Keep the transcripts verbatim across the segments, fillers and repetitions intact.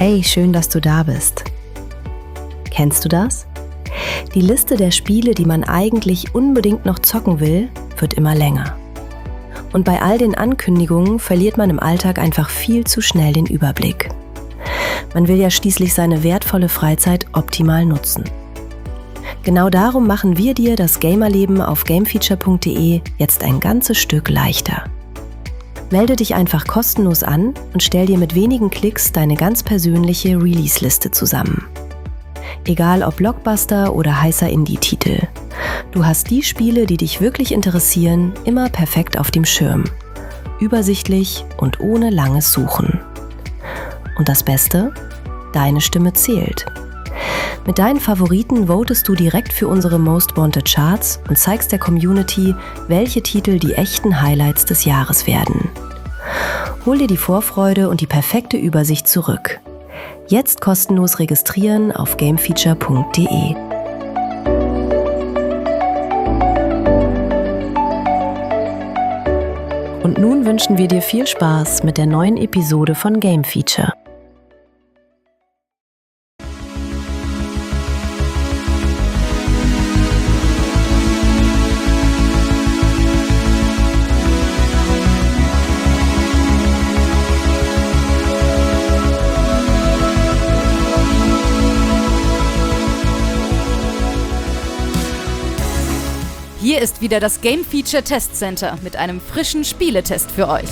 Hey, schön, dass du da bist. Kennst du das? Die Liste der Spiele, die man eigentlich unbedingt noch zocken will, wird immer länger. Und bei all den Ankündigungen verliert man im Alltag einfach viel zu schnell den Überblick. Man will ja schließlich seine wertvolle Freizeit optimal nutzen. Genau darum machen wir dir das Gamerleben auf gamefeature punkt de jetzt ein ganzes Stück leichter. Melde dich einfach kostenlos an und stell dir mit wenigen Klicks deine ganz persönliche Release-Liste zusammen. Egal ob Blockbuster oder heißer Indie-Titel. Du hast die Spiele, die dich wirklich interessieren, immer perfekt auf dem Schirm. Übersichtlich und ohne langes Suchen. Und das Beste? Deine Stimme zählt. Mit deinen Favoriten votest du direkt für unsere Most Wanted Charts und zeigst der Community, welche Titel die echten Highlights des Jahres werden. Hol dir die Vorfreude und die perfekte Übersicht zurück. Jetzt kostenlos registrieren auf gamefeature punkt de. Und nun wünschen wir dir viel Spaß mit der neuen Episode von Game Feature. Hier ist wieder das Game Feature Test Center mit einem frischen Spieletest für euch.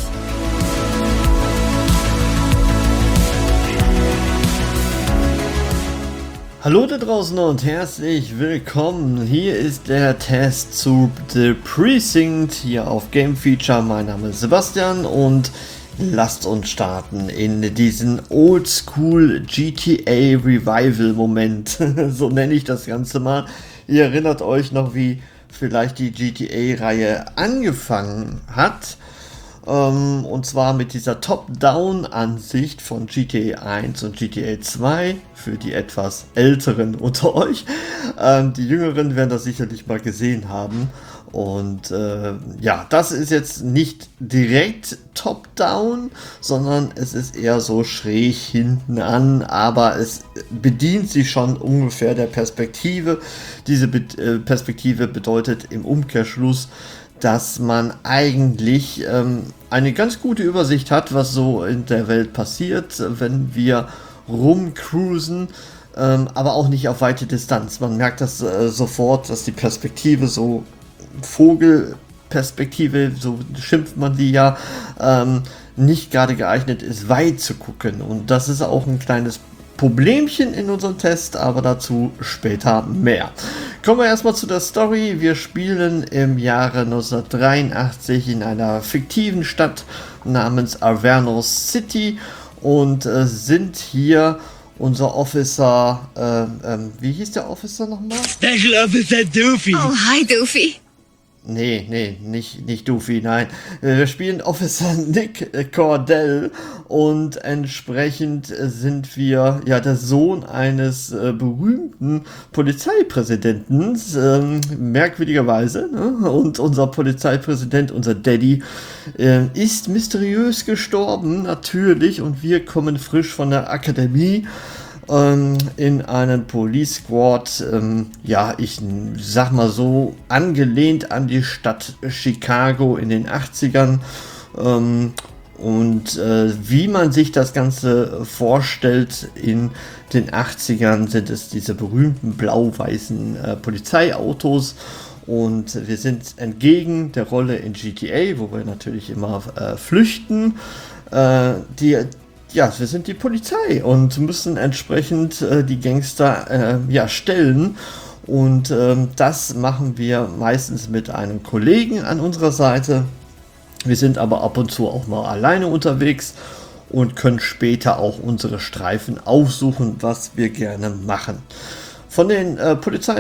Hallo da draußen und herzlich willkommen. Hier ist der Test zu The Precinct hier auf Game Feature. Mein Name ist Sebastian und lasst uns starten in diesen Oldschool G T A Revival Moment. So nenne ich das Ganze mal. Ihr erinnert euch noch, wie vielleicht die G T A-Reihe angefangen hat, ähm, und zwar mit dieser Top-Down-Ansicht von G T A eins und G T A zwei, für die etwas Älteren unter euch. Ähm, die Jüngeren werden das sicherlich mal gesehen haben. Und äh, ja, das ist jetzt nicht direkt top-down, sondern es ist eher so schräg hinten an, aber es bedient sich schon ungefähr der Perspektive. Diese Be- äh, Perspektive bedeutet im Umkehrschluss, dass man eigentlich ähm, eine ganz gute Übersicht hat, was so in der Welt passiert, wenn wir rumcruisen. Ähm, aber auch nicht auf weite Distanz. Man merkt das äh, sofort, dass die Perspektive so Vogelperspektive, so schimpft man die ja, ähm, nicht gerade geeignet ist, weit zu gucken. Und das ist auch ein kleines Problemchen in unserem Test, aber dazu später mehr. Kommen wir erstmal zu der Story. Wir spielen im Jahre neunzehnhundertdreiundachtzig in einer fiktiven Stadt namens Avernos City und äh, sind hier unser Officer, äh, ähm, wie hieß der Officer nochmal? Special Officer Doofy. Oh, hi Doofy. Nee, nee, nicht, nicht Doofy, nein. Wir spielen Officer Nick Cordell und entsprechend sind wir ja der Sohn eines äh, berühmten Polizeipräsidenten, ähm, merkwürdigerweise. Ne? Und unser Polizeipräsident, unser Daddy, äh, ist mysteriös gestorben, natürlich. Und wir kommen frisch von der Akademie in einen Police Squad, ähm, ja, ich sag mal so, angelehnt an die Stadt Chicago in den achtzigern. Ähm, und äh, wie man sich das Ganze vorstellt, in den achtzigern sind es diese berühmten blau-weißen äh, Polizeiautos. Und wir sind entgegen der Rolle in G T A, wo wir natürlich immer äh, flüchten, äh, die Ja, wir sind die Polizei und müssen entsprechend äh, die Gangster äh, ja, stellen. Und ähm, das machen wir meistens mit einem Kollegen an unserer Seite. Wir sind aber ab und zu auch mal alleine unterwegs und können später auch unsere Streifen aussuchen, was wir gerne machen. Von den äh,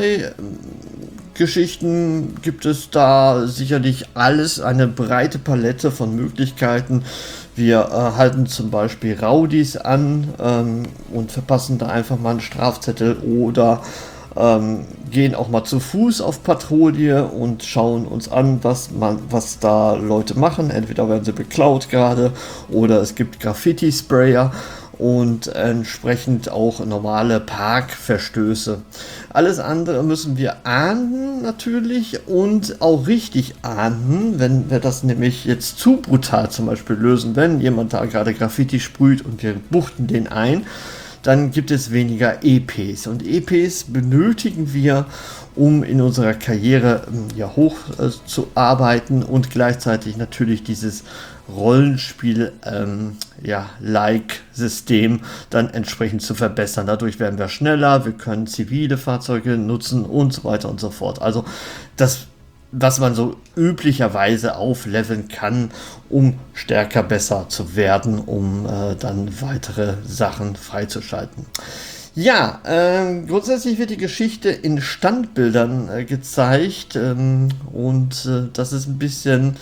Polizeigeschichten gibt es da sicherlich alles, eine breite Palette von Möglichkeiten. Wir äh, halten zum Beispiel Rowdies an ähm, und verpassen da einfach mal einen Strafzettel oder ähm, gehen auch mal zu Fuß auf Patrouille und schauen uns an, was man, was da Leute machen. Entweder werden sie beklaut gerade oder es gibt Graffiti-Sprayer. und entsprechend auch normale Parkverstöße. Alles andere müssen wir ahnden natürlich und auch richtig ahnden, wenn wir das nämlich jetzt zu brutal zum Beispiel lösen, wenn jemand da gerade Graffiti sprüht und wir buchten den ein, dann gibt es weniger E Ps. Und E Ps benötigen wir, um in unserer Karriere ja, hoch äh, zu arbeiten und gleichzeitig natürlich dieses Rollenspiel ähm, ja, Like-System dann entsprechend zu verbessern. Dadurch werden wir schneller, wir können zivile Fahrzeuge nutzen und so weiter und so fort. Also das, was man so üblicherweise aufleveln kann, um stärker, besser zu werden, um äh, dann weitere Sachen freizuschalten. Ja, äh, grundsätzlich wird die Geschichte in Standbildern äh, gezeigt ähm, und äh, das ist ein bisschen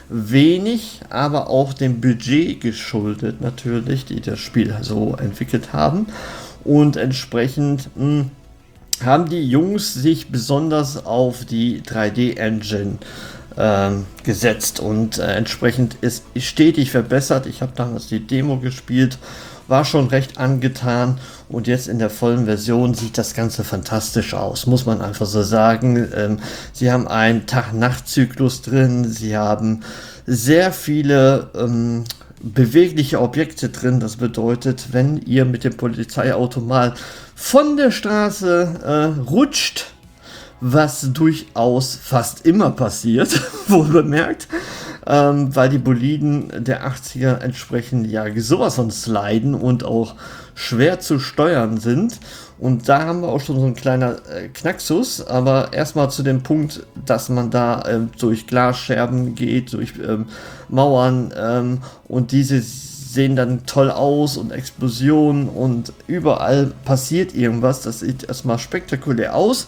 wenig, aber auch dem Budget geschuldet natürlich, die das Spiel so entwickelt haben, und entsprechend mh, haben die Jungs sich besonders auf die drei D-Engine ähm, gesetzt und äh, entsprechend ist stetig verbessert. Ich habe damals die Demo gespielt, war schon recht angetan und jetzt in der vollen Version sieht das Ganze fantastisch aus, muss man einfach so sagen. Ähm, sie haben einen Tag-Nacht-Zyklus drin, sie haben sehr viele ähm, bewegliche Objekte drin. Das bedeutet, wenn ihr mit dem Polizeiauto mal von der Straße äh, rutscht, was durchaus fast immer passiert, wohl bemerkt, ähm, weil die Boliden der achtziger entsprechend ja sowas von sliden und auch schwer zu steuern sind. Und da haben wir auch schon so ein kleiner äh, Knacksus, aber erstmal zu dem Punkt, dass man da äh, durch Glasscherben geht, durch ähm, Mauern ähm, und diese sehen dann toll aus und Explosionen und überall passiert irgendwas. Das sieht erstmal spektakulär aus.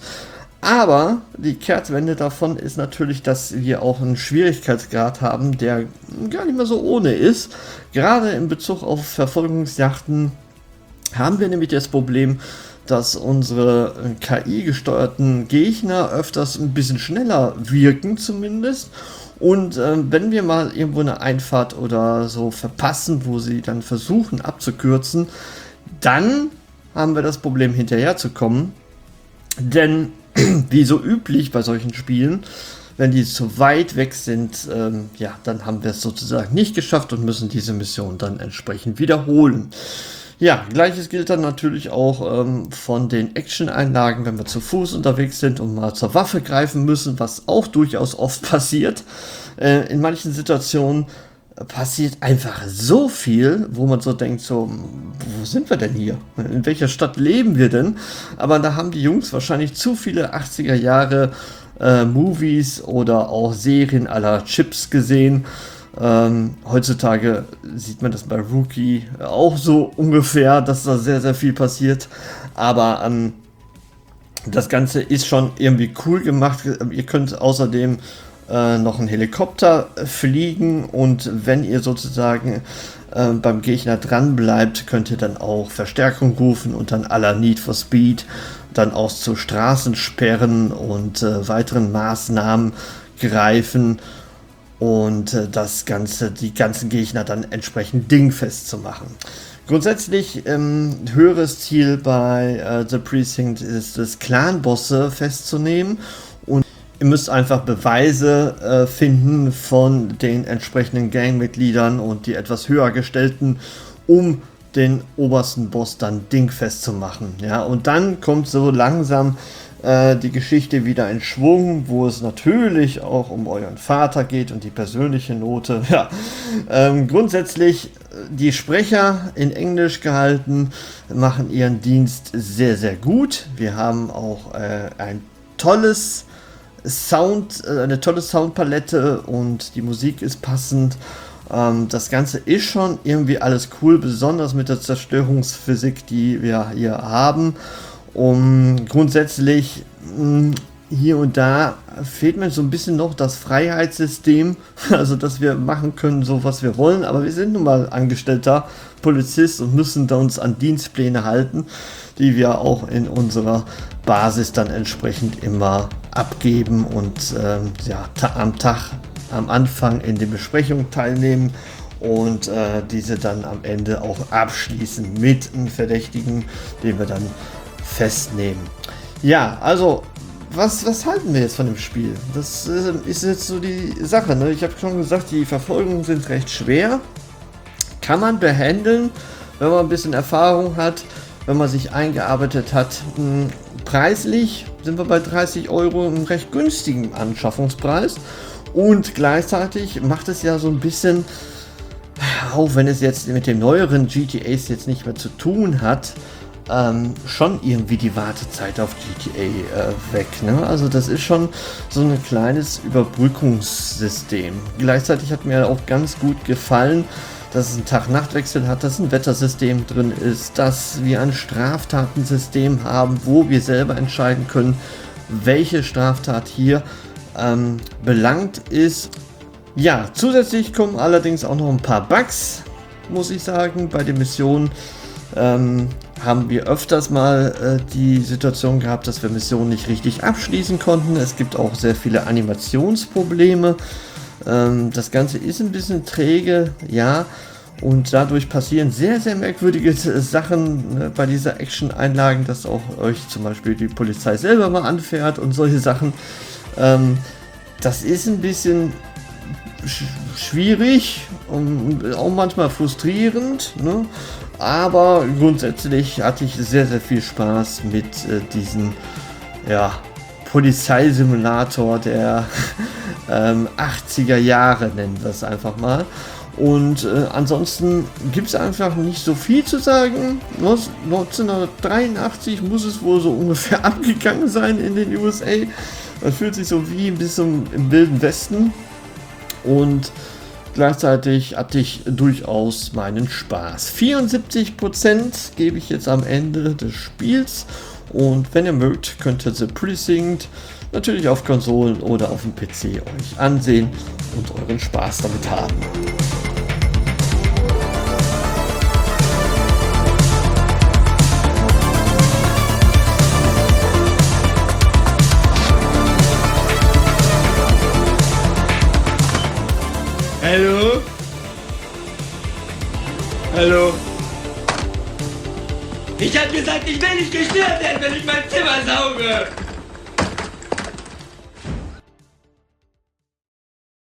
Aber die Kehrtwende davon ist natürlich, dass wir auch einen Schwierigkeitsgrad haben, der gar nicht mehr so ohne ist. Gerade in Bezug auf Verfolgungsjachten haben wir nämlich das Problem, dass unsere K I-gesteuerten Gegner öfters ein bisschen schneller wirken zumindest. Und äh, wenn wir mal irgendwo eine Einfahrt oder so verpassen, wo sie dann versuchen abzukürzen, dann haben wir das Problem, hinterherzukommen. Denn wie so üblich bei solchen Spielen, wenn die zu weit weg sind, ähm, ja, dann haben wir es sozusagen nicht geschafft und müssen diese Mission dann entsprechend wiederholen. Ja, gleiches gilt dann natürlich auch ähm, von den Action-Einlagen, wenn wir zu Fuß unterwegs sind und mal zur Waffe greifen müssen, was auch durchaus oft passiert. Äh, in manchen Situationen passiert einfach so viel, wo man so denkt, so, wo sind wir denn hier? In welcher Stadt leben wir denn? Aber da haben die Jungs wahrscheinlich zu viele achtziger Jahre äh, Movies oder auch Serien à la Chips gesehen. Ähm, heutzutage sieht man das bei Rookie auch so ungefähr, dass da sehr, sehr viel passiert. Aber ähm, das Ganze ist schon irgendwie cool gemacht. Ihr könnt außerdem äh, noch einen Helikopter fliegen und wenn ihr sozusagen äh, beim Gegner dran bleibt, könnt ihr dann auch Verstärkung rufen und dann à la Need for Speed dann auch zu Straßensperren und äh, weiteren Maßnahmen greifen und äh, das Ganze, die ganzen Gegner dann entsprechend dingfest zu machen. Grundsätzlich ähm, höheres Ziel bei äh, The Precinct ist es, Clan-Bosse festzunehmen und ihr müsst einfach Beweise äh, finden von den entsprechenden Gangmitgliedern und die etwas höher gestellten, um den obersten Boss dann dingfest zu machen. Ja, und dann kommt so langsam äh, die Geschichte wieder in Schwung, wo es natürlich auch um euren Vater geht und die persönliche Note. Ja, ähm, grundsätzlich die Sprecher in Englisch gehalten machen ihren Dienst sehr, sehr gut. Wir haben auch äh, ein tolles Sound, äh, eine tolle Soundpalette und die Musik ist passend. Ähm, das Ganze ist schon irgendwie alles cool, besonders mit der Zerstörungsphysik, die wir hier haben. Und grundsätzlich mh, hier und da fehlt mir so ein bisschen noch das Freiheitssystem, also dass wir machen können, so was wir wollen, aber wir sind nun mal angestellter Polizist und müssen da uns an Dienstpläne halten, die wir auch in unserer Basis dann entsprechend immer abgeben und ähm, ja, ta- am Tag, am Anfang in den Besprechungen teilnehmen und äh, diese dann am Ende auch abschließen mit einem Verdächtigen, den wir dann festnehmen. Ja, also was, was halten wir jetzt von dem Spiel? Das äh, ist jetzt so die Sache, ne? Ich habe schon gesagt, die Verfolgungen sind recht schwer. Kann man behandeln, wenn man ein bisschen Erfahrung hat, wenn man sich eingearbeitet hat. Hm, preislich sind wir bei dreißig Euro, einem recht günstigen Anschaffungspreis. Und gleichzeitig macht es ja so ein bisschen, auch wenn es jetzt mit dem neueren G T As jetzt nicht mehr zu tun hat, ähm, schon irgendwie die Wartezeit auf G T A äh, weg. Ne? Also das ist schon so ein kleines Überbrückungssystem. Gleichzeitig hat mir auch ganz gut gefallen, dass es einen Tag-Nacht-Wechsel hat, dass ein Wettersystem drin ist, dass wir ein Straftatensystem haben, wo wir selber entscheiden können, welche Straftat hier ähm, belangt ist. Ja, zusätzlich kommen allerdings auch noch ein paar Bugs, muss ich sagen. Bei den Missionen ähm, haben wir öfters mal äh, die Situation gehabt, dass wir Missionen nicht richtig abschließen konnten. Es gibt auch sehr viele Animationsprobleme. Ähm, das Ganze ist ein bisschen träge, ja, und dadurch passieren sehr, sehr merkwürdige Sachen, ne, bei dieser Action-Einlagen, dass auch euch zum Beispiel die Polizei selber mal anfährt und solche Sachen. Ähm, das ist ein bisschen sch schwierig und auch manchmal frustrierend, ne? Aber grundsätzlich hatte ich sehr, sehr viel Spaß mit äh, diesem, ja, Polizeisimulator der ähm, achtziger Jahre, nennen wir es einfach mal. Und äh, ansonsten gibt es einfach nicht so viel zu sagen. neunzehnhundertdreiundachtzig muss es wohl so ungefähr abgegangen sein in den U S A. Man fühlt sich so wie ein bisschen im Wilden Westen. Und gleichzeitig hatte ich durchaus meinen Spaß. vierundsiebzig Prozent gebe ich jetzt am Ende des Spiels. Und wenn ihr mögt, könnt ihr The Precinct natürlich auf Konsolen oder auf dem P C euch ansehen und euren Spaß damit haben. Hallo? Hallo? Ich hab gesagt, ich will nicht gestört werden, wenn ich mein Zimmer sauge!